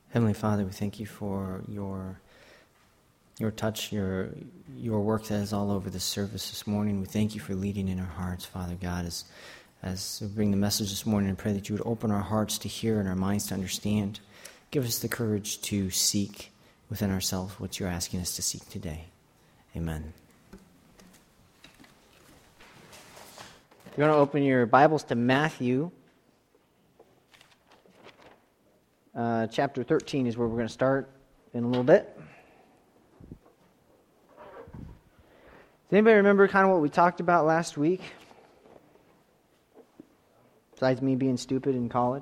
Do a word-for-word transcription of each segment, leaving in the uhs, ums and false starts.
Heavenly Father, we thank you for your your touch, your your work that is all over this service this morning. We thank you for leading in our hearts, Father God, as, as we bring the message this morning, and pray that you would open our hearts to hear and our minds to understand. Give us the courage to seek within ourselves what you're asking us to seek today. Amen. You're going to open your Bibles to Matthew. Uh, chapter thirteen is where we're going to start in a little bit. Does anybody remember kind of what we talked about last week? Besides me being stupid in college?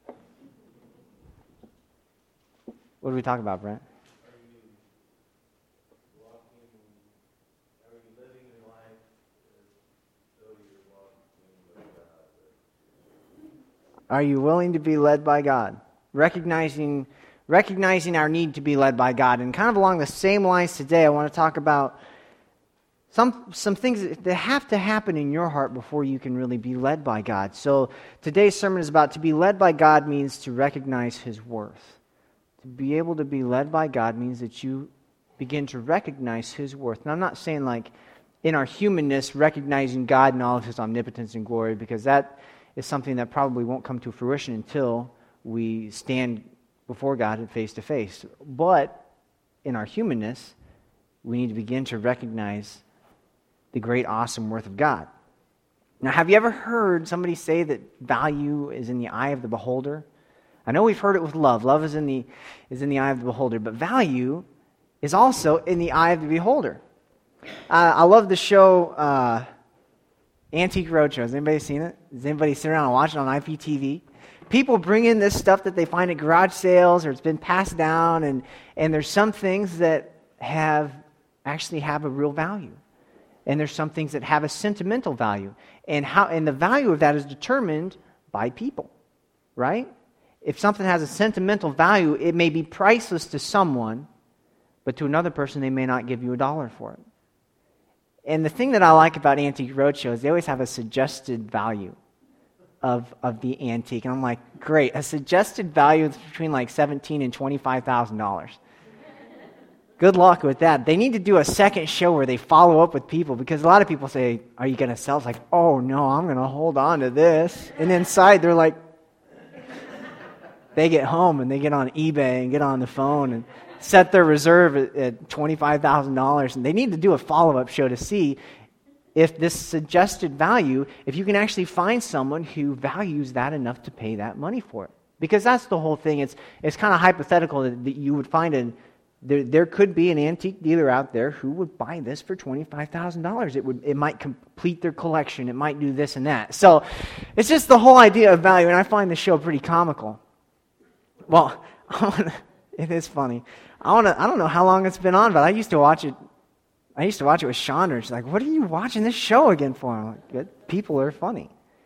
What did we talk about, Brent? Are you willing to be led by God? Recognizing, recognizing our need to be led by God. And kind of along the same lines today, I want to talk about some, some things that have to happen in your heart before you can really be led by God. So today's sermon is about to be led by God means to recognize His worth. To be able to be led by God means that you begin to recognize His worth. And I'm not saying like in our humanness, recognizing God and all of His omnipotence and glory, because that is something that probably won't come to fruition until we stand before God face to face. But in our humanness, we need to begin to recognize the great, awesome worth of God. Now, have you ever heard somebody say that value is in the eye of the beholder? I know we've heard it with love. Love is in the is in the eye of the beholder, but value is also in the eye of the beholder. Uh, I love the show uh, Antique Roadshow. Has anybody seen it? Does anybody sit around and watch it on I P T V? People bring in this stuff that they find at garage sales or it's been passed down, and, and there's some things that have actually have a real value. And there's some things that have a sentimental value. And how and the value of that is determined by people, right? If something has a sentimental value, it may be priceless to someone, but to another person, they may not give you a dollar for it. And the thing that I like about Antique Roadshow is they always have a suggested value of of the antique. And I'm like, great, a suggested value is between like seventeen thousand dollars and twenty-five thousand dollars. Good luck with that. They need to do a second show where they follow up with people, because a lot of people say, are you going to sell? It's like, oh no, I'm going to hold on to this. And inside they're like, they get home and they get on eBay and get on the phone and set their reserve at, at twenty-five thousand dollars. And they need to do a follow-up show to see if this suggested value, if you can actually find someone who values that enough to pay that money for it. Because that's the whole thing. It's it's kind of hypothetical that, that you would find an there there could be an antique dealer out there who would buy this for twenty-five thousand dollars. It would it might complete their collection. It might do this and that. So it's just the whole idea of value, and I find the show pretty comical. Well, I wanna, it is funny. I want to. I don't know how long it's been on, but I used to watch it. I used to watch it with Chandra. She's like, "What are you watching this show again for?" I'm like, "Good, people are funny."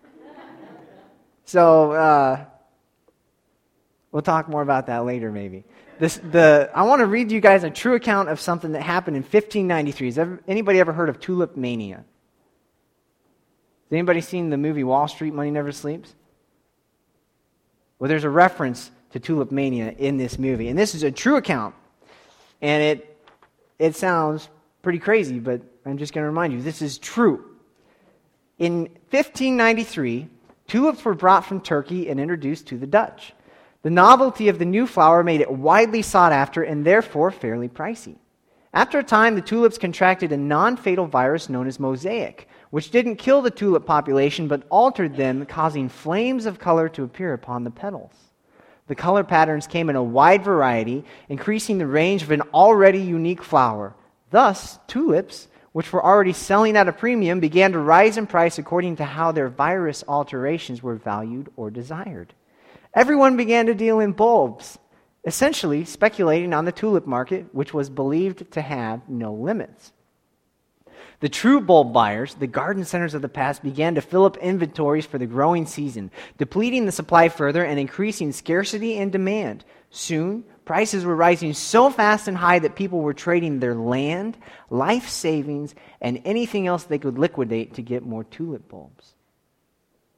So uh, we'll talk more about that later, maybe. This the I want to read you guys a true account of something that happened in fifteen ninety-three. Has ever, anybody ever heard of Tulip Mania? Has anybody seen the movie Wall Street, Money Never Sleeps? Well, there's a reference to Tulip Mania in this movie, and this is a true account, and it it sounds pretty crazy, but I'm just going to remind you, this is true. In fifteen ninety-three, tulips were brought from Turkey and introduced to the Dutch. The novelty of the new flower made it widely sought after and therefore fairly pricey. After a time, the tulips contracted a non-fatal virus known as mosaic, which didn't kill the tulip population but altered them, causing flames of color to appear upon the petals. The color patterns came in a wide variety, increasing the range of an already unique flower. Thus, tulips, which were already selling at a premium, began to rise in price according to how their virus alterations were valued or desired. Everyone began to deal in bulbs, essentially speculating on the tulip market, which was believed to have no limits. The true bulb buyers, the garden centers of the past, began to fill up inventories for the growing season, depleting the supply further and increasing scarcity and demand. Soon, prices were rising so fast and high that people were trading their land, life savings, and anything else they could liquidate to get more tulip bulbs.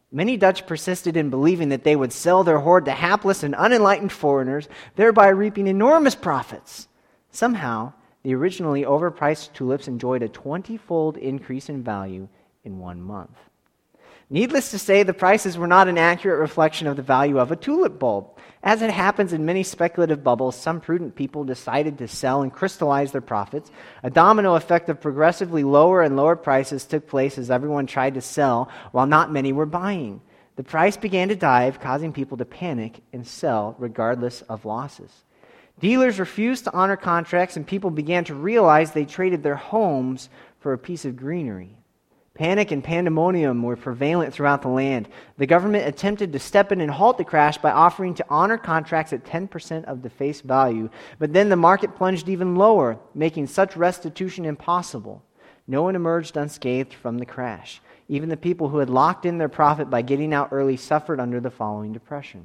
Many Dutch persisted in believing that they would sell their hoard to hapless and unenlightened foreigners, thereby reaping enormous profits. Somehow, the originally overpriced tulips enjoyed a twenty-fold increase in value in one month. Needless to say, the prices were not an accurate reflection of the value of a tulip bulb. As it happens in many speculative bubbles, some prudent people decided to sell and crystallize their profits. A domino effect of progressively lower and lower prices took place as everyone tried to sell while not many were buying. The price began to dive, causing people to panic and sell regardless of losses. Dealers refused to honor contracts, and people began to realize they traded their homes for a piece of greenery. Panic and pandemonium were prevalent throughout the land. The government attempted to step in and halt the crash by offering to honor contracts at ten percent of the face value, but then the market plunged even lower, making such restitution impossible. No one emerged unscathed from the crash. Even the people who had locked in their profit by getting out early suffered under the following depression.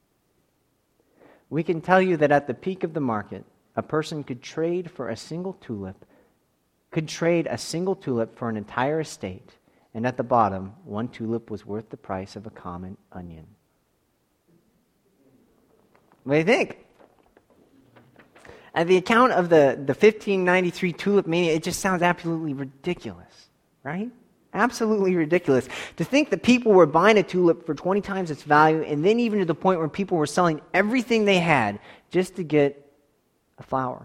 We can tell you that at the peak of the market, a person could trade for a single tulip could trade a single tulip for an entire estate, and at the bottom, one tulip was worth the price of a common onion. What do you think? At the account of the, the fifteen ninety-three tulip mania, it just sounds absolutely ridiculous, right? Absolutely ridiculous. To think that people were buying a tulip for twenty times its value, and then even to the point where people were selling everything they had just to get a flower.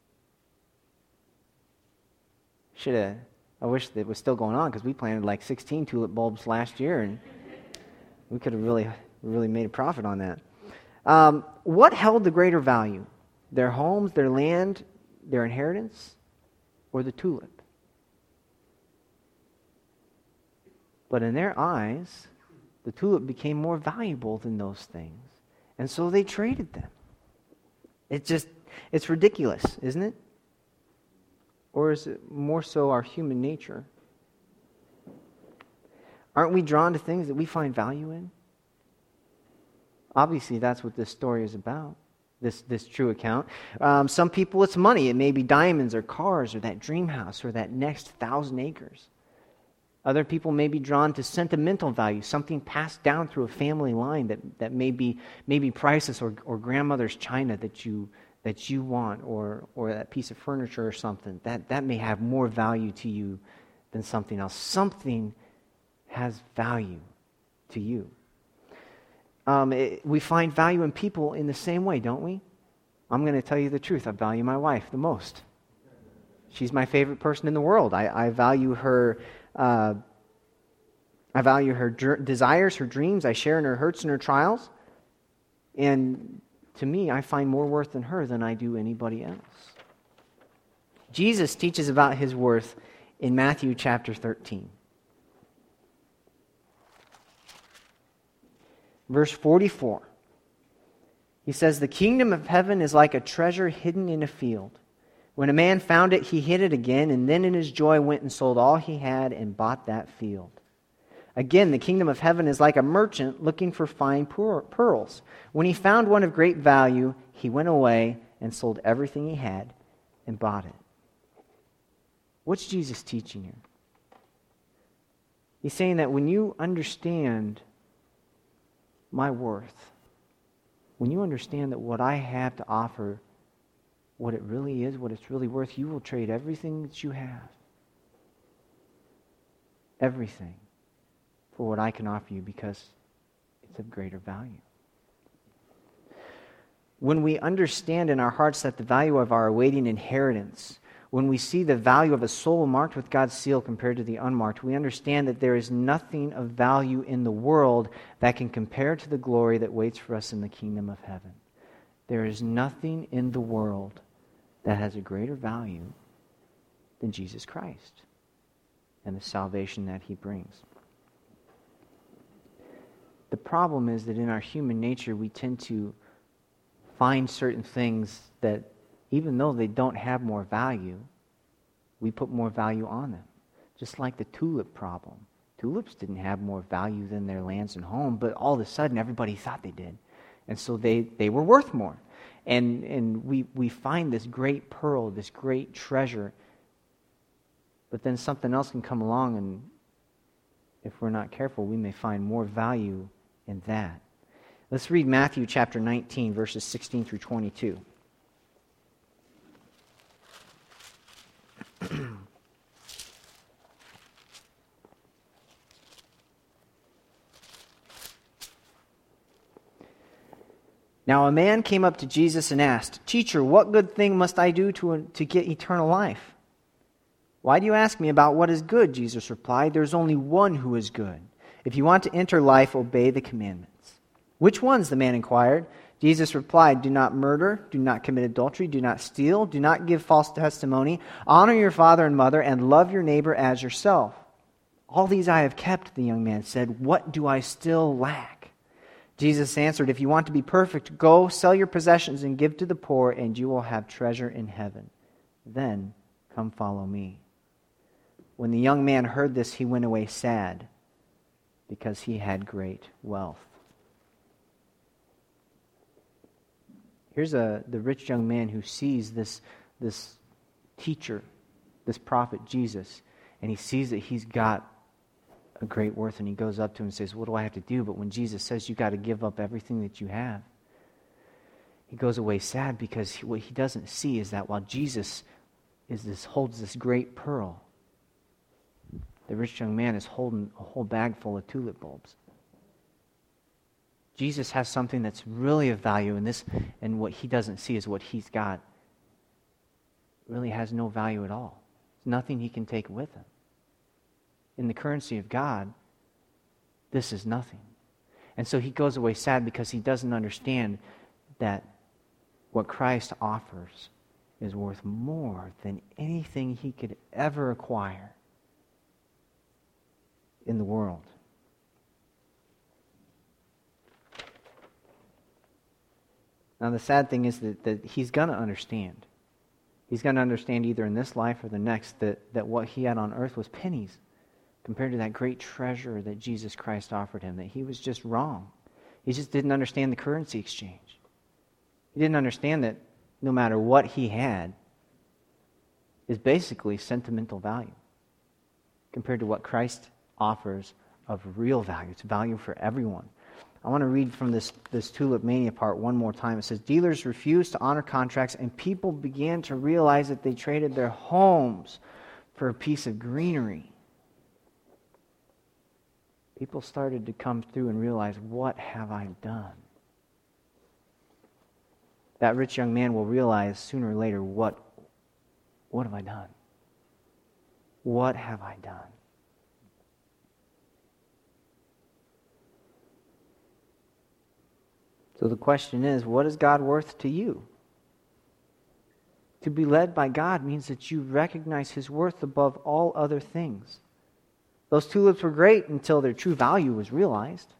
Should have. I wish that it was still going on, because we planted like sixteen tulip bulbs last year, and we could have really, really made a profit on that. Um, what held the greater value? Their homes, their land, their inheritance, or the tulip? But in their eyes, the tulip became more valuable than those things, and so they traded them. It's just, it's ridiculous, isn't it? Or is it more so our human nature? Aren't we drawn to things that we find value in? Obviously, that's what this story is about, this, this true account. Um, some people, it's money. It may be diamonds or cars or that dream house or that next thousand acres. Other people may be drawn to sentimental value, something passed down through a family line that, that may be, may be priceless, or, or grandmother's china that you that you want, or or that piece of furniture or something. That, that may have more value to you than something else. Something has value to you. Um, it, we find value in people in the same way, don't we? I'm going to tell you the truth. I value my wife the most. She's my favorite person in the world. I, I value her... Uh, I value her dr- desires, her dreams. I share in her hurts and her trials. And to me, I find more worth in her than I do anybody else. Jesus teaches about his worth in Matthew chapter thirteen. Verse forty-four. He says, "The kingdom of heaven is like a treasure hidden in a field. When a man found it, he hid it again, and then in his joy went and sold all he had and bought that field. Again, the kingdom of heaven is like a merchant looking for fine pearls. When he found one of great value, he went away and sold everything he had and bought it." What's Jesus teaching here? He's saying that when you understand my worth, when you understand that what I have to offer, what it really is, what it's really worth, you will trade everything that you have, everything, for what I can offer you, because it's of greater value. When we understand in our hearts that the value of our awaiting inheritance, when we see the value of a soul marked with God's seal compared to the unmarked, we understand that there is nothing of value in the world that can compare to the glory that waits for us in the kingdom of heaven. There is nothing in the world that has a greater value than Jesus Christ and the salvation that he brings. The problem is that in our human nature, we tend to find certain things that, even though they don't have more value, we put more value on them. Just like the tulip problem. Tulips didn't have more value than their lands and home, but all of a sudden everybody thought they did. And so they, they were worth more. And and we, we find this great pearl, this great treasure, but then something else can come along and if we're not careful, we may find more value in that. Let's read Matthew chapter nineteen, verses sixteen through twenty-two. Now a man came up to Jesus and asked, "Teacher, what good thing must I do to, to get eternal life?" "Why do you ask me about what is good?" Jesus replied. "There's only one who is good. If you want to enter life, obey the commandments." "Which ones?" the man inquired. Jesus replied, "Do not murder, do not commit adultery, do not steal, do not give false testimony, honor your father and mother, and love your neighbor as yourself." "All these I have kept," the young man said. "What do I still lack?" Jesus answered, "If you want to be perfect, go sell your possessions and give to the poor, and you will have treasure in heaven. Then come follow me." When the young man heard this, he went away sad, because he had great wealth. Here's a, the rich young man who sees this, this teacher, this prophet Jesus, and he sees that he's got a great worth, and he goes up to him and says, "What do I have to do?" But when Jesus says, "You got to give up everything that you have," he goes away sad, because he, what he doesn't see is that while Jesus is this holds this great pearl, the rich young man is holding a whole bag full of tulip bulbs. Jesus has something that's really of value, and this, and what he doesn't see is what he's got really has no value at all. There's nothing he can take with him. In the currency of God, this is nothing. And so he goes away sad, because he doesn't understand that what Christ offers is worth more than anything he could ever acquire in the world. Now the sad thing is that, that he's going to understand. He's going to understand either in this life or the next that, that what he had on earth was pennies compared to that great treasure that Jesus Christ offered him, that he was just wrong. He just didn't understand the currency exchange. He didn't understand that no matter what he had is basically sentimental value compared to what Christ offers of real value. It's value for everyone. I want to read from this, this Tulip Mania part one more time. It says, "Dealers refused to honor contracts, and people began to realize that they traded their homes for a piece of greenery." People started to come through and realize, what have I done? That rich young man will realize sooner or later, what, what have I done? What have I done? So the question is, what is God worth to you? To be led by God means that you recognize His worth above all other things. Those tulips were great until their true value was realized.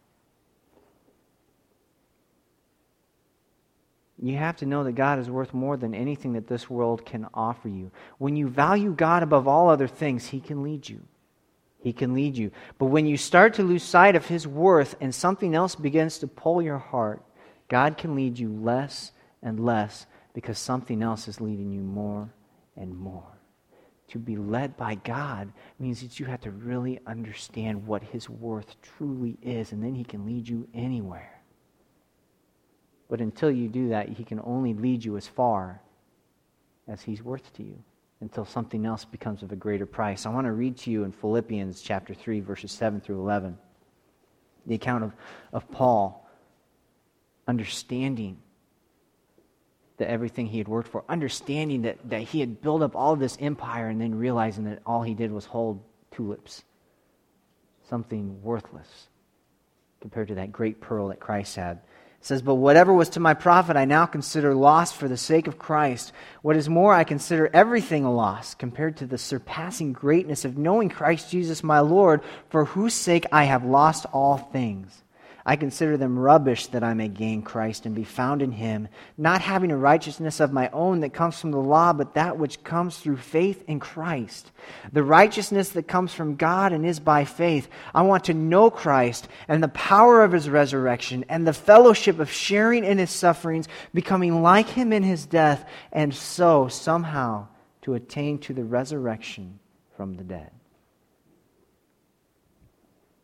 You have to know that God is worth more than anything that this world can offer you. When you value God above all other things, He can lead you. He can lead you. But when you start to lose sight of His worth and something else begins to pull your heart, God can lead you less and less, because something else is leading you more and more. To be led by God means that you have to really understand what His worth truly is, and then He can lead you anywhere. But until you do that, He can only lead you as far as He's worth to you, until something else becomes of a greater price. I want to read to you in Philippians chapter three, verses seven through eleven, the account of, of Paul understanding that everything he had worked for, understanding that, that he had built up all of this empire, and then realizing that all he did was hold tulips, something worthless compared to that great pearl that Christ had. It says, "But whatever was to my profit, I now consider loss for the sake of Christ. What is more, I consider everything a loss compared to the surpassing greatness of knowing Christ Jesus my Lord, for whose sake I have lost all things. I consider them rubbish, that I may gain Christ and be found in Him, not having a righteousness of my own that comes from the law, but that which comes through faith in Christ. The righteousness that comes from God and is by faith. I want to know Christ and the power of His resurrection and the fellowship of sharing in His sufferings, becoming like Him in His death, and so somehow to attain to the resurrection from the dead."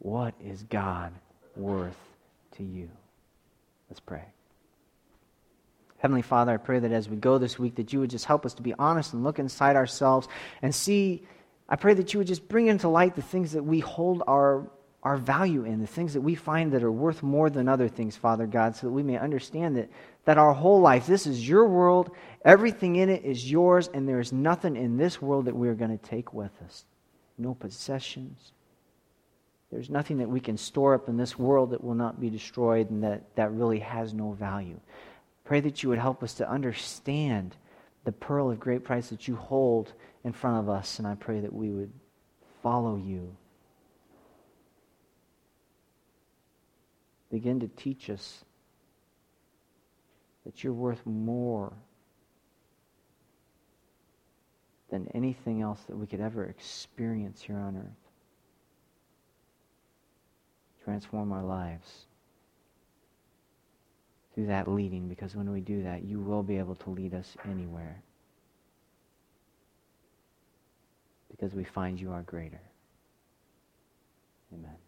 What is God worth to you? Let's pray. Heavenly Father, I pray that as we go this week, that you would just help us to be honest and look inside ourselves and see. I pray that you would just bring into light the things that we hold our, our value in, the things that we find that are worth more than other things, Father God, so that we may understand that, that our whole life, this is your world, everything in it is yours, and there is nothing in this world that we are going to take with us. No possessions. There's nothing that we can store up in this world that will not be destroyed and that, that really has no value. Pray that you would help us to understand the pearl of great price that you hold in front of us, and I pray that we would follow you. Begin to teach us that you're worth more than anything else that we could ever experience here on earth. Transform our lives through that leading, because when we do that, you will be able to lead us anywhere. Because we find you are greater. Amen.